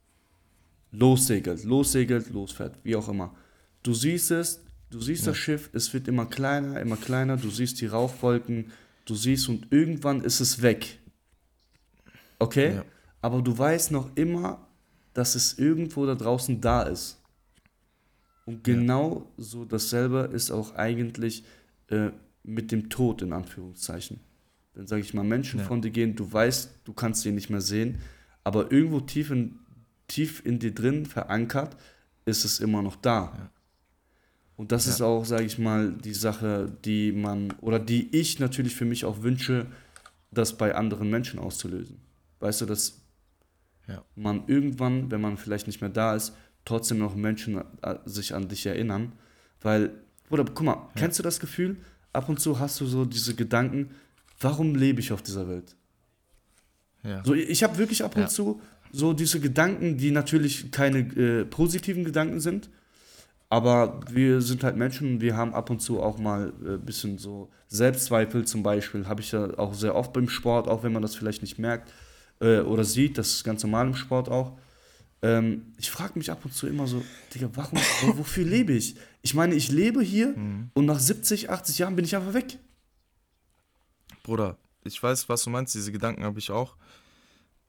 lossegelt, losfährt, wie auch immer. Du siehst das Schiff, es wird immer kleiner, du siehst die Rauchwolken, und irgendwann ist es weg. Okay? Ja. Aber du weißt noch immer, dass es irgendwo da draußen da ist. Und genau so dasselbe ist auch eigentlich mit dem Tod, in Anführungszeichen. Dann sage ich mal, Menschen von dir gehen, du weißt, du kannst sie nicht mehr sehen, aber irgendwo tief in dir drin verankert, ist es immer noch da. Ja. Und das ist auch, sage ich mal, die Sache, die ich natürlich für mich auch wünsche, das bei anderen Menschen auszulösen. Weißt du, dass man irgendwann, wenn man vielleicht nicht mehr da ist, trotzdem noch Menschen sich an dich erinnern. Weil, oder guck mal, kennst du das Gefühl? Ab und zu hast du so diese Gedanken, warum lebe ich auf dieser Welt? Ja. So, ich habe wirklich ab und zu so diese Gedanken, die natürlich keine positiven Gedanken sind, aber wir sind halt Menschen und wir haben ab und zu auch mal ein bisschen so Selbstzweifel zum Beispiel, habe ich ja auch sehr oft beim Sport, auch wenn man das vielleicht nicht merkt oder sieht, das ist ganz normal im Sport auch. Ich frage mich ab und zu immer so, Digga, wofür lebe ich? Ich meine, ich lebe hier und nach 70, 80 Jahren bin ich einfach weg. Bruder, ich weiß, was du meinst, diese Gedanken habe ich auch.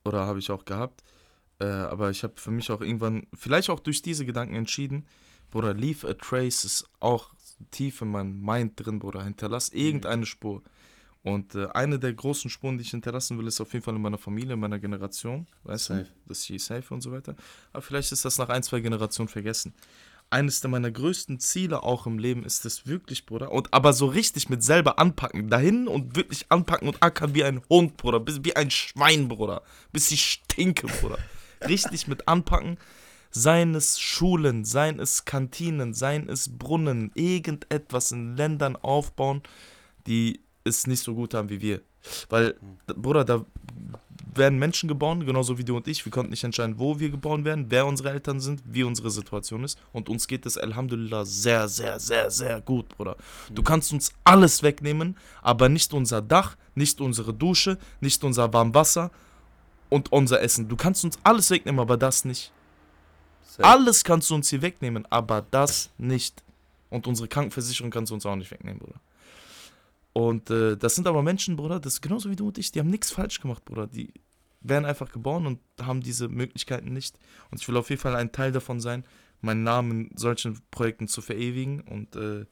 oder habe ich auch gehabt. Aber ich habe für mich auch irgendwann, vielleicht auch durch diese Gedanken entschieden, Bruder, leave a trace ist auch tief in meinem Mind drin, Bruder, hinterlass irgendeine Spur. Und eine der großen Spuren, die ich hinterlassen will, ist auf jeden Fall in meiner Familie, in meiner Generation, weißt du, Safe. dass ich safe und so weiter. Aber vielleicht ist das nach 1, 2 Generationen vergessen. Eines meiner größten Ziele auch im Leben ist es wirklich, Bruder, und aber so richtig mit selber anpacken, dahin und wirklich anpacken und ackern wie ein Hund, Bruder, wie ein Schwein, Bruder, bis ich stinke, Bruder. Richtig mit anpacken, seien es Schulen, seien es Kantinen, seien es Brunnen, irgendetwas in Ländern aufbauen, die es nicht so gut haben wie wir. Weil, Bruder, da werden Menschen geboren, genauso wie du und ich. Wir konnten nicht entscheiden, wo wir geboren werden, wer unsere Eltern sind, wie unsere Situation ist. Und uns geht es, Alhamdulillah, sehr, sehr, sehr, sehr gut, Bruder. Du kannst uns alles wegnehmen, aber nicht unser Dach, nicht unsere Dusche, nicht unser Warmwasser und unser Essen. Du kannst uns alles wegnehmen, aber das nicht. Safe. Alles kannst du uns hier wegnehmen, aber das nicht. Und unsere Krankenversicherung kannst du uns auch nicht wegnehmen, Bruder. Und das sind aber Menschen, Bruder, das ist genauso wie du und ich, die haben nichts falsch gemacht, Bruder. Die werden einfach geboren und haben diese Möglichkeiten nicht. Und ich will auf jeden Fall ein Teil davon sein, meinen Namen in solchen Projekten zu verewigen und Finde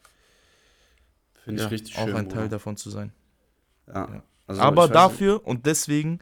ich richtig auch schön, ein Bruder. Teil davon zu sein. Ja. Ja. Also Aber ich weiß dafür und deswegen,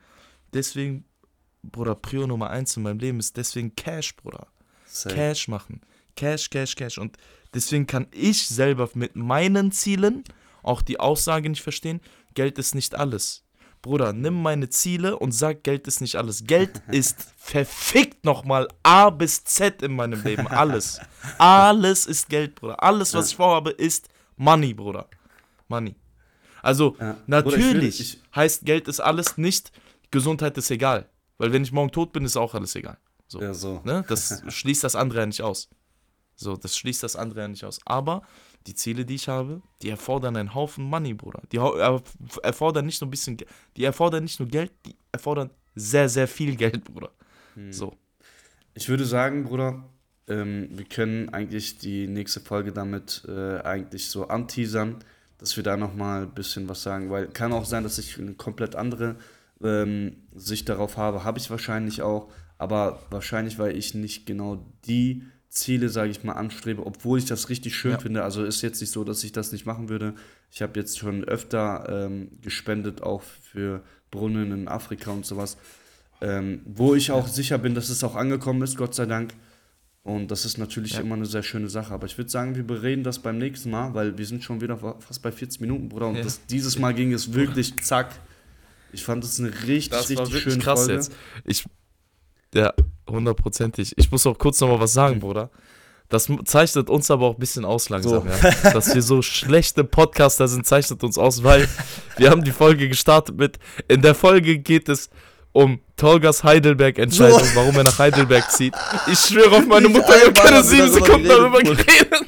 Bruder, Prio Nummer 1 in meinem Leben ist deswegen Cash, Bruder. safe. Cash machen. Cash, Cash, Cash. Und deswegen kann ich selber mit meinen Zielen auch die Aussage nicht verstehen, Geld ist nicht alles. Bruder, nimm meine Ziele und sag, Geld ist nicht alles. Geld ist verfickt nochmal A bis Z in meinem Leben. Alles. Alles ist Geld, Bruder. Alles, was ich vorhabe, ist Money, Bruder. Money. Also, Ja. natürlich Bruder, ich heißt Geld ist alles nicht, Gesundheit ist egal. Weil wenn ich morgen tot bin, ist auch alles egal. So. Ja, so. Ne? Das schließt das andere ja nicht aus. So, das schließt das andere ja nicht aus. Aber die Ziele, die ich habe, die erfordern einen Haufen Money, Bruder. Die erfordern nicht nur ein bisschen, die erfordern nicht nur Geld, die erfordern sehr, sehr viel Geld, Bruder. So. Ich würde sagen, Bruder, wir können eigentlich die nächste Folge damit eigentlich so anteasern, dass wir da nochmal ein bisschen was sagen, weil kann auch sein, dass ich eine komplett andere Sicht darauf habe ich wahrscheinlich auch, aber wahrscheinlich, weil ich nicht genau die Ziele, sage ich mal, anstrebe, obwohl ich das richtig schön Ja. finde. Also ist jetzt nicht so, dass ich das nicht machen würde. Ich habe jetzt schon öfter gespendet, auch für Brunnen in Afrika und sowas, wo ich auch sicher bin, dass es auch angekommen ist, Gott sei Dank. Und das ist natürlich immer eine sehr schöne Sache. Aber ich würde sagen, wir bereden das beim nächsten Mal, weil wir sind schon wieder fast bei 40 Minuten, Bruder. Und Ja. dieses Mal ging es wirklich zack. Ich fand es eine richtig schöne krass Folge. jetzt. Ja, 100%. Ich muss auch kurz nochmal was sagen, Bruder. Das zeichnet uns aber auch ein bisschen aus langsam, So. ja. Dass wir so schlechte Podcaster sind, zeichnet uns aus, weil wir haben die Folge gestartet mit, in der Folge geht es um Tolgas Heidelberg-Entscheidung, So. warum er nach Heidelberg zieht. Ich schwöre auf meine Nicht Mutter, wir haben einmal keine haben wir 7 Sekunden darüber darüber geredet.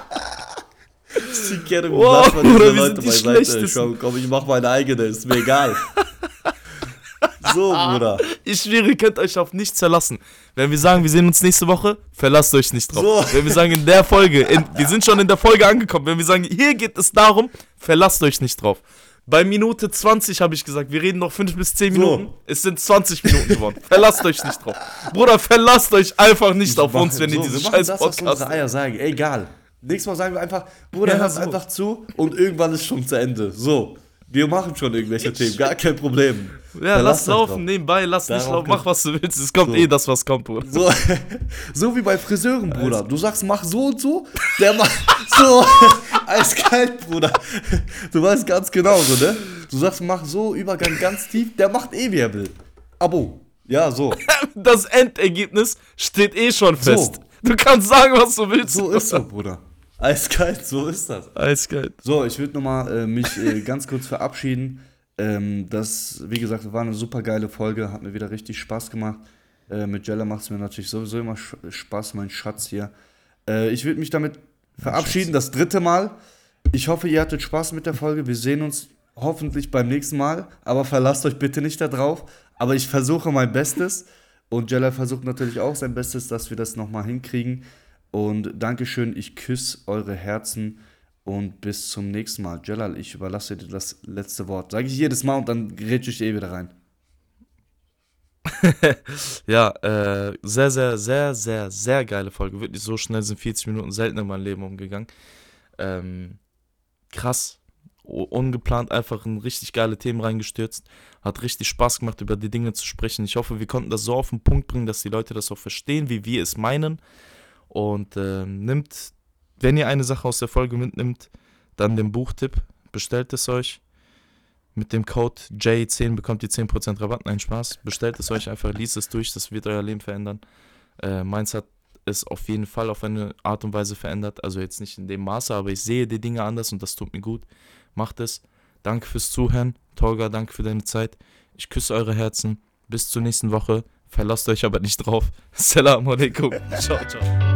Wow, Wow, Bruder, wir sind die Schlechtesten. Komm, ich mach meine eigene, ist mir egal. So, Bruder. Ich schwöre, ihr könnt euch auf nichts verlassen. Wenn wir sagen, wir sehen uns nächste Woche, verlasst euch nicht drauf. So. Wenn wir sagen, in der Folge, wir sind schon in der Folge angekommen, wenn wir sagen, hier geht es darum, verlasst euch nicht drauf. Bei Minute 20 habe ich gesagt, wir reden noch 5 bis 10 So. Minuten. Es sind 20 Minuten geworden. Verlasst euch nicht drauf. Bruder, verlasst euch einfach nicht auf uns, wenn ihr diese wir machen scheiß das, was Podcast... unsere Eier sagen. Egal. Nächstes Mal sagen wir einfach, Bruder, Ja, hör so. einfach zu und irgendwann ist schon zu Ende. So. Wir machen schon irgendwelche Themen, gar kein Problem. Ja, Verlasst lass euch laufen, drauf. nebenbei, lass nicht Darauf laufen, mach was du willst. Es kommt So. eh das, was kommt, Bruder. So, so wie bei Friseuren, Bruder. Du sagst, mach so und so, der macht so. Eiskalt, Bruder. Du weißt ganz genau so, ne? Du sagst, mach so, Übergang ganz tief, der macht eh, wie er will. Abo. Ja, so. Das Endergebnis steht eh schon So. fest. Du kannst sagen, was du willst. So ist das, Bruder. Eiskalt, so ist das. Eiskalt. So, ich würde nochmal mich ganz kurz verabschieden. Das, wie gesagt, war eine super geile Folge, hat mir wieder richtig Spaß gemacht. Mit Jella macht es mir natürlich sowieso immer Spaß, mein Schatz hier. Ich würde mich damit verabschieden, das 3. Mal. Ich hoffe, ihr hattet Spaß mit der Folge. Wir sehen uns hoffentlich beim nächsten Mal, aber verlasst euch bitte nicht da drauf. Aber ich versuche mein Bestes und Jella versucht natürlich auch sein Bestes, dass wir das nochmal hinkriegen. Und Dankeschön, ich küsse eure Herzen und bis zum nächsten Mal. Jalal, ich überlasse dir das letzte Wort. Sage ich jedes Mal und dann grätsche ich wieder rein. Ja, sehr, sehr, sehr, sehr, sehr geile Folge. Wirklich so schnell sind 40 Minuten selten in meinem Leben umgegangen. Ähm, Krass. Ungeplant einfach in richtig geile Themen reingestürzt. Hat richtig Spaß gemacht, über die Dinge zu sprechen. Ich hoffe, wir konnten das so auf den Punkt bringen, dass die Leute das auch verstehen, wie wir es meinen. Und wenn ihr eine Sache aus der Folge mitnimmt, dann den Buchtipp. Bestellt es euch. Mit dem Code J10 bekommt ihr 10% Rabatt. Nein, Spaß. Bestellt es euch einfach, liest es durch. Das wird euer Leben verändern. Meins hat es auf jeden Fall auf eine Art und Weise verändert. Also jetzt nicht in dem Maße, aber ich sehe die Dinge anders und das tut mir gut. Macht es. Danke fürs Zuhören. Tolga, danke für deine Zeit. Ich küsse eure Herzen. Bis zur nächsten Woche. Verlasst euch aber nicht drauf. Assalamu alaikum. Ciao, ciao.